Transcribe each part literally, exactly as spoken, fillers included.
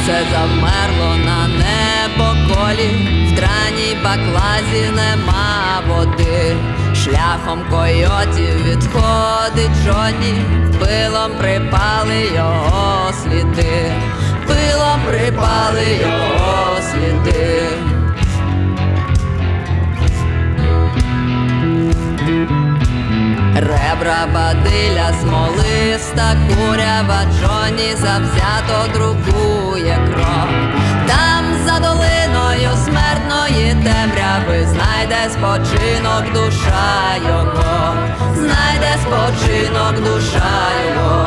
Серце завмерло на небоколі, в драній баклазі нема води. Шляхом койотів відходить Джонні, пилом припали його сліди, пилом припали його сліди. Ребра бадиля смолиста курява, Джонні завзято друкує кров. Там за долиною смертної темряви знайде спочинок душа його, знайде спочинок душа його.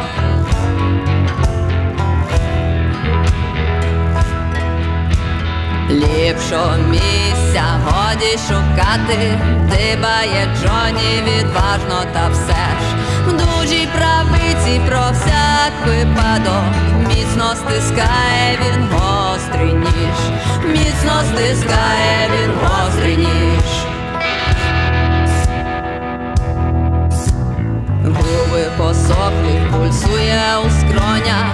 Ліпшого місця годі шукати, дибає Джонні відважно, та все ж в дужій правиці про всяк випадок міцно стискає він гострий ніж, міцно стискає він гострий ніж. Губи посохли, пульсує у скронях,